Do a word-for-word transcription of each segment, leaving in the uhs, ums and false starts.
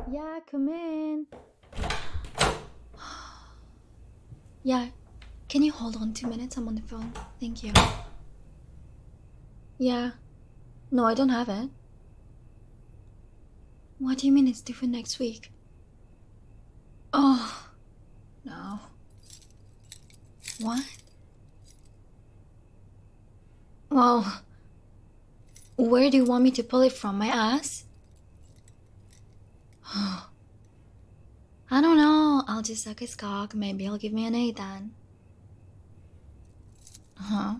Yeah, come in. Yeah, can you hold on two minutes? I'm on the phone. Thank you. Yeah. No, I don't have it. What do you mean it's due for next week? Oh, no. What? Well, where do you want me to pull it from? My ass? I don't know. I'll just suck his cock. Maybe he'll give me an A then. Huh?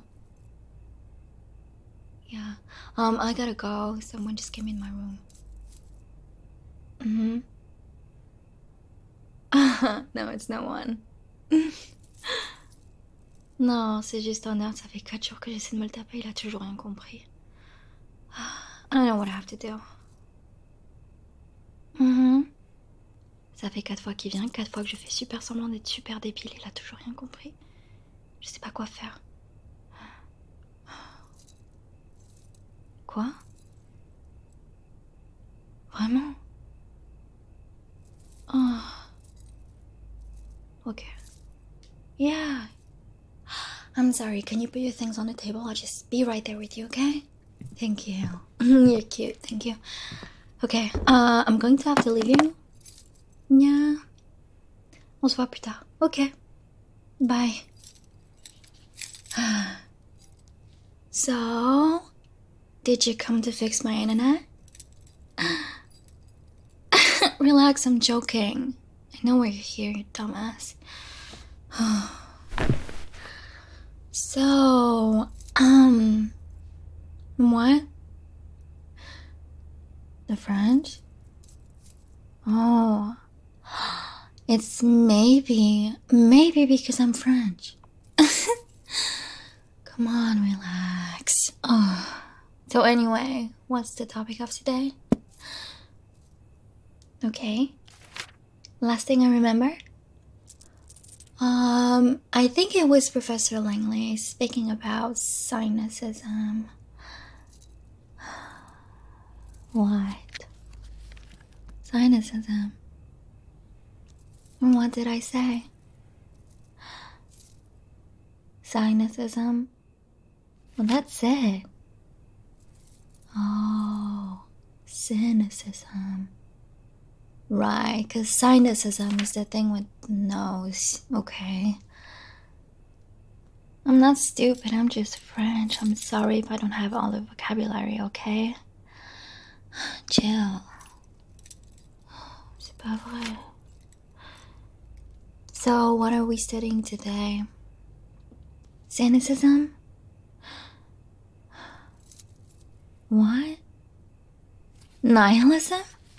Yeah. Um, I gotta go. Someone just came in my room. Mm-hmm. No, it's no one. Non, c'est juste un nerf, ça fait quatre jours que j'essaie de me le taper, il a toujours rien compris. I don't know what I have to do. Mm-hmm. Ça fait quatre fois qu'il vient, quatre fois que je fais super semblant d'être super débile, il a toujours rien compris. Je sais pas quoi faire. Quoi? Vraiment? Oh. Okay. Yeah. I'm sorry, can you put your things on the table? I'll just be right there with you, okay? Thank you. You're cute, thank you. Okay, uh, I'm going to have to leave you. Yeah. On se voit plus tard. Okay. Bye. So, did you come to fix my internet? Relax, I'm joking. I know why you're here, you dumbass. So, um, what? The French? Oh, it's maybe, maybe because I'm French. Come on, relax. Oh. So anyway, what's the topic of today? Okay. Last thing I remember? Um, I think it was Professor Langley speaking about cynicism. What? Cynicism. What did I say? Cynicism? Well, that's it. Oh, cynicism. Right, because cynicism is the thing with the nose, okay? I'm not stupid, I'm just French. I'm sorry if I don't have all the vocabulary, okay? Chill. C'est pas vrai. So, what are we studying today? Cynicism? What? Nihilism?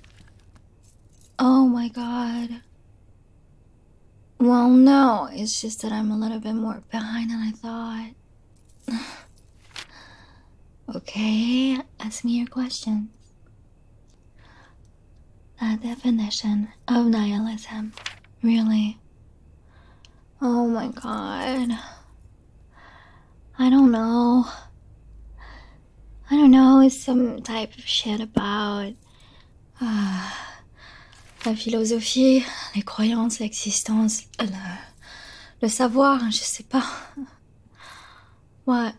Oh my god. Well, no, it's just that I'm a little bit more behind than I thought. Okay, ask me your questions. A definition of nihilism. Really? Oh my god. I don't know. I don't know, it's some type of shit about uh, la philosophie, les croyances, l'existence, le, le savoir, je sais pas. What?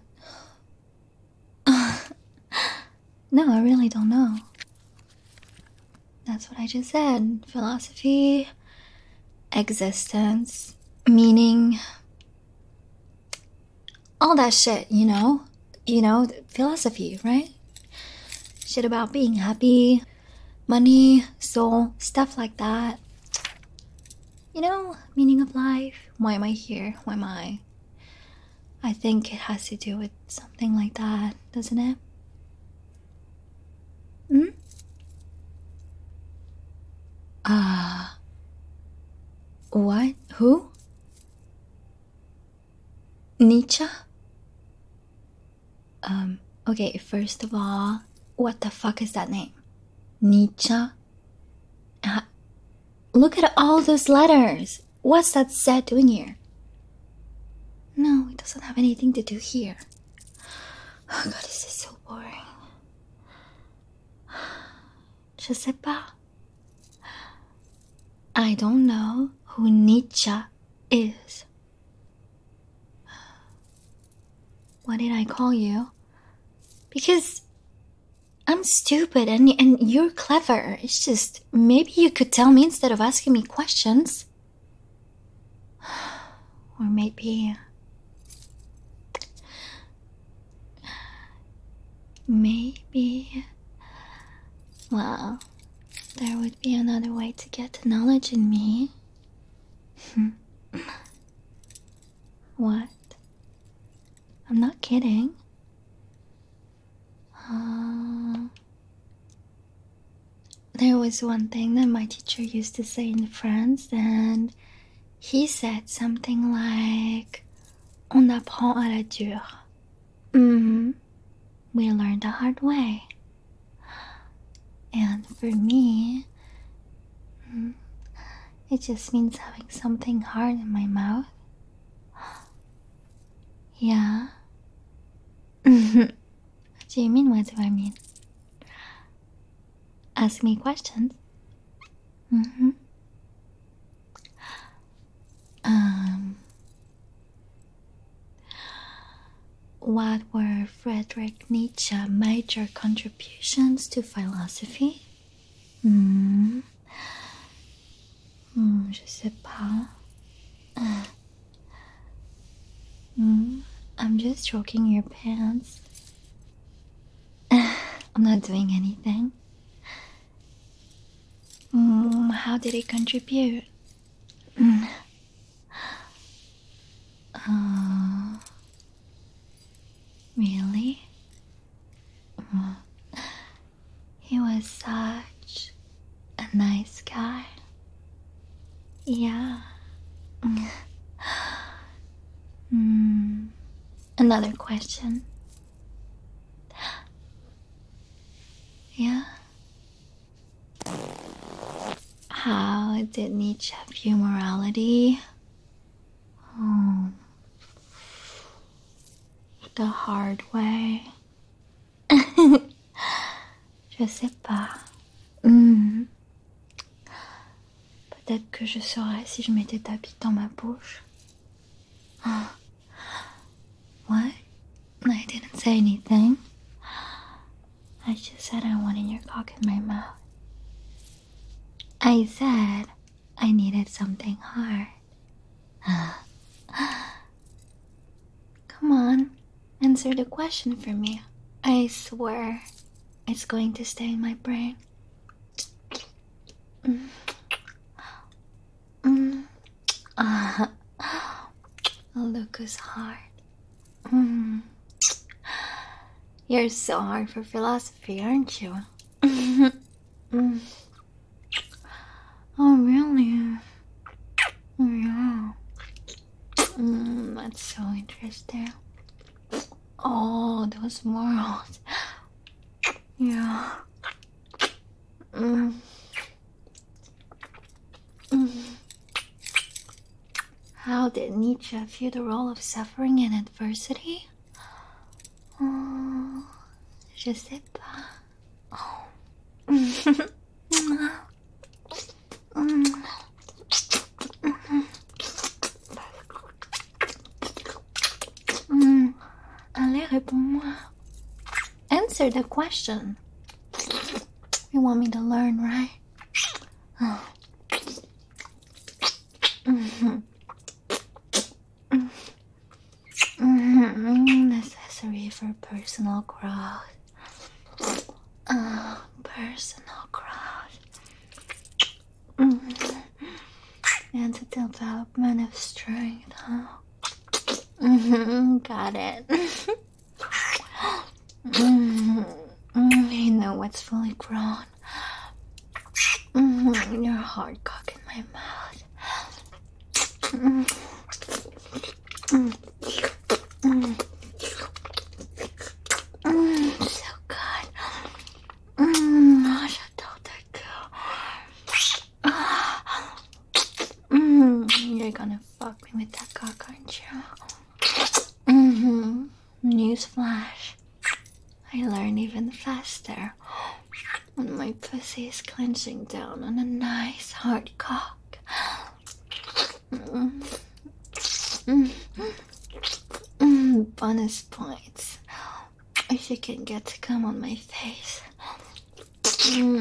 No, I really don't know. That's what I just said. Philosophy, existence, meaning, all that shit, you know? You know, philosophy, right? Shit about being happy, money, soul, stuff like that. You know, meaning of life. Why am I here? Why am I? I think it has to do with something like that, doesn't it? Hmm? Ah. Uh, what? Who? Nietzsche? Um, okay, first of all, what the fuck is that name? Nietzsche? Uh, look at all those letters. What's that Z doing here? No, it doesn't have anything to do here. Oh god, this is so boring. Je sais pas. I don't know who Nietzsche is. What did I call you? Because I'm stupid and, and you're clever. It's just, maybe you could tell me instead of asking me questions. Or maybe... Maybe... Well, there would be another way to get the knowledge in me. What? I'm not kidding. Uh, there was one thing that my teacher used to say in France, and he said something like, "On apprend à la dure." Mm-hmm. We learned the hard way. And for me, it just means having something hard in my mouth. Yeah. What do you mean? What do I mean? Ask me questions. Mm-hmm. Um, what were Friedrich Nietzsche's major contributions to philosophy? Hmm. Hmm, je sais pas. Hmm. I'm just stroking your pants. I'm not doing anything. Mm, how did it contribute? Mm. Uh, really? Uh, he was such a nice guy. Yeah. Mm. Another question. Yeah? How did Nietzsche view morality? Oh, the hard way. Je sais pas. Mm. Peut-être que je saurais si je mettais ta bite dans ma bouche. Oh. What? I didn't say anything. I just said I wanted your cock in my mouth. I said I needed something hard. Come on, answer the question for me. I swear it's going to stay in my brain. Mm. Mm. Uh, look who's hard. Mm. You're so hard for philosophy, aren't you? Mm. Oh, really? Yeah. Mm, that's so interesting. Oh, those morals. Yeah. Mm. Mm. How did Nietzsche view the role of suffering and adversity? Oh, je sais pas. Oh. Mm. Allez, réponds-moi. Answer the question. You want me to learn, right? Oh. Mm-hmm. Mm-hmm. Necessary for personal growth. Uh, personal growth. Mm-hmm. And the development of strength, huh? Mm-hmm. Got it. Mm-hmm. You know what's fully grown. Mm-hmm. Your hard cock in my mouth. Mm-hmm. Mm-hmm. Mm-hmm. Mm, so good. Mm, oh, j'adore ta queue. Mm, you're gonna fuck me with that cock, aren't you? Mm-hmm. Newsflash. I learn even faster when my pussy face clenching down on a nice hard cock. Mm. Mm. Mm. Bonus points if you can get to come on my face. Mm.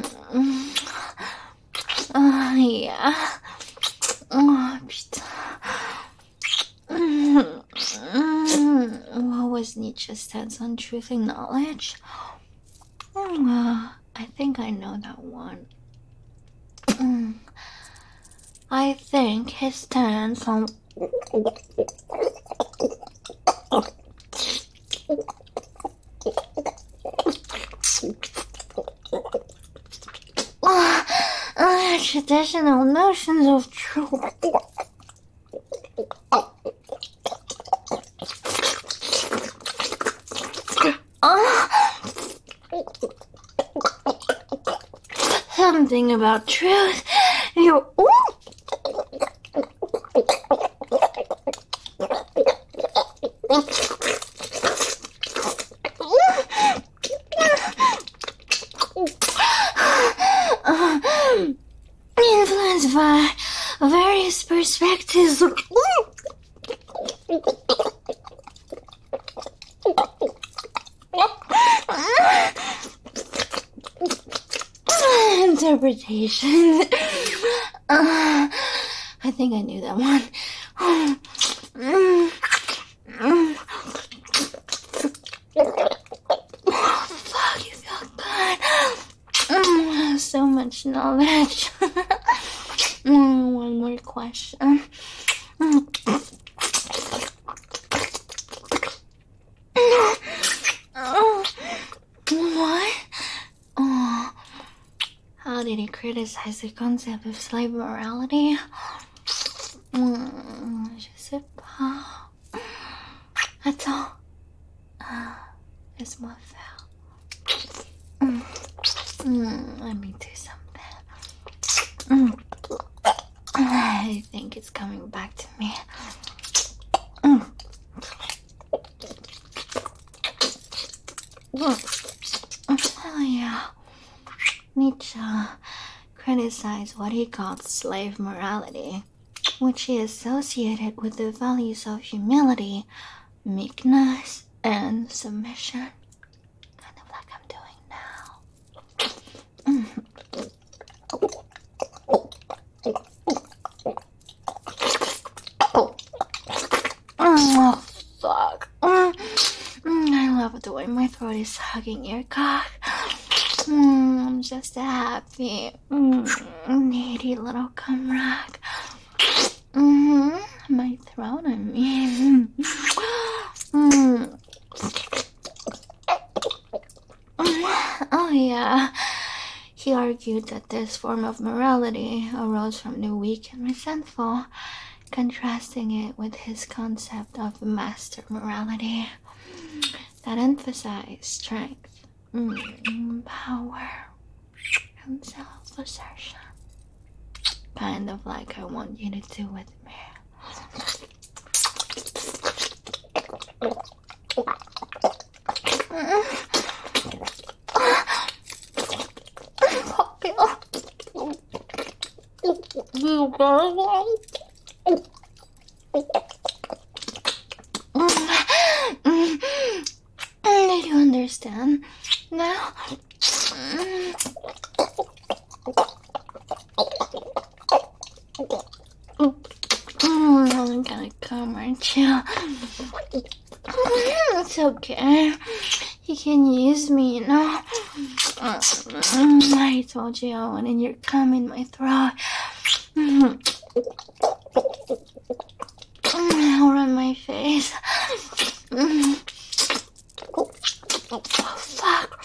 Oh, yeah. Oh, putain. Mm. Mm. What was Nietzsche's stance on truth and knowledge? Uh, I think I know that one. Mm. I think his stance on... Uh, uh, traditional notions of truth. Uh, something about truth. You. Influenced by various perspectives. Interpretation. Uh, I think I knew that one. Oh, fuck, you feel good. Mm, so much knowledge. mm, one more question. Mm. Oh, what? Oh, how did he criticize the concept of slave morality? Mm, je sais pas. Attends. Ah, laisse-moi faire. Mm. Mm, let me do something. Mm. I think it's coming back to me. Mm. Oh yeah. Nietzsche criticized what he called slave morality, which he associated with the values of humility, meekness, and submission. Kind of like I'm doing now. Oh, fuck. I love the way my throat is hugging your cock. Mm, I'm just happy. Mm, needy little cum rack. Mm-hmm. My throat, I mean. Mm. Oh, yeah. He argued that this form of morality arose from the weak and resentful, contrasting it with his concept of master morality that emphasized strength, mm, power, and self-assertion. Kind of like I want you to do with me. Did you understand now? I'm gonna come, aren't you? It's okay. You can use me, you know. I told you I wanted your cum in my throat. Or on my face. Oh, fuck.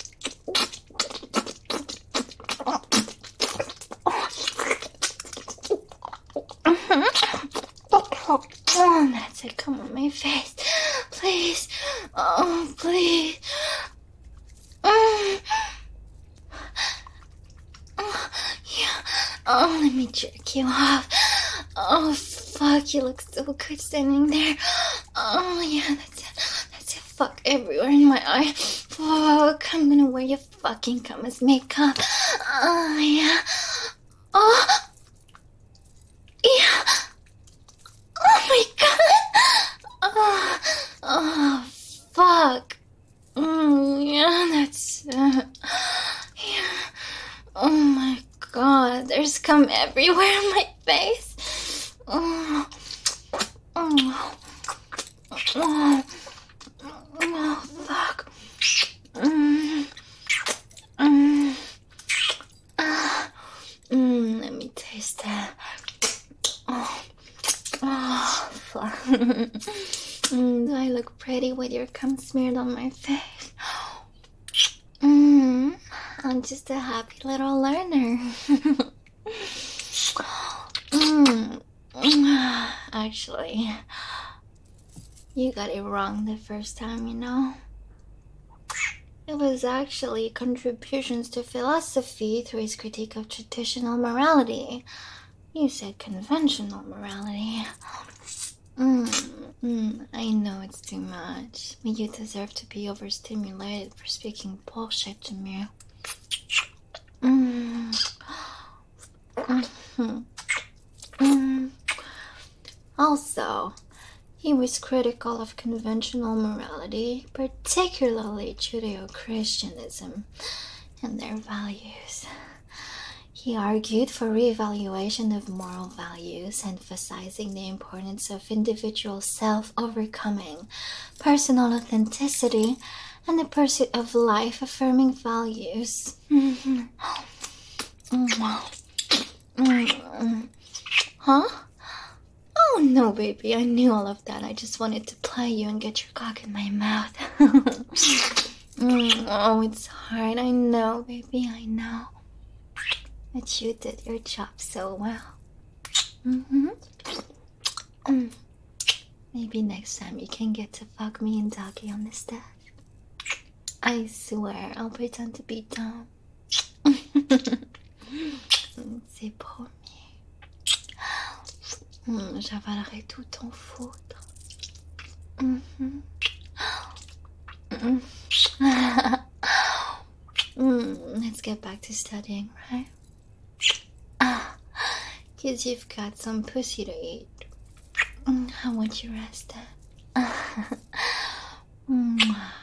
Oh, that's it. Come on my face. Please. Oh, please. Mm. Oh, yeah. Oh, let me jerk you off. Oh, fuck. You look so good standing there. Oh, yeah, that's it. That's it. Fuck everywhere in my eye. Fuck. I'm gonna wear your fucking cum as makeup. Oh, yeah. Oh. Yeah. Oh my god. Oh, oh fuck. Mm, yeah, that's... Uh, yeah. Oh my god, there's cum everywhere in my face. Oh. Oh. Oh. Oh, fuck. Mm. Mm. Uh, mm, let me taste that. Oh, oh fuck. Mm, do I look pretty with your cum smeared on my face? Mm, I'm just a happy little learner. mm. Actually, you got it wrong the first time, you know? It was actually contributions to philosophy through his critique of traditional morality. You said conventional morality. Mm, mm, I know it's too much, but you deserve to be overstimulated for speaking bullshit to me. Mm. Mm-hmm. Mm. Also, he was critical of conventional morality, particularly Judeo-Christianism and their values. He argued for reevaluation of moral values, emphasizing the importance of individual self-overcoming, personal authenticity, and the pursuit of life-affirming values. Mm-hmm. Mm-hmm. Huh? Oh, no, baby. I knew all of that. I just wanted to play you and get your cock in my mouth. mm, oh, it's hard. I know, baby. I know. But you did your job so well. Mm-hmm. Mm. Maybe next time you can get to fuck me and Doggy on the stage. I swear, I'll pretend to be dumb. C'est promis. Mm, j'avalerai tout ton foutre. Mm-hmm. Mm. mm, let's get back to studying, right? Ah, cause you've got some pussy to eat. Mm, I want you rested. mm.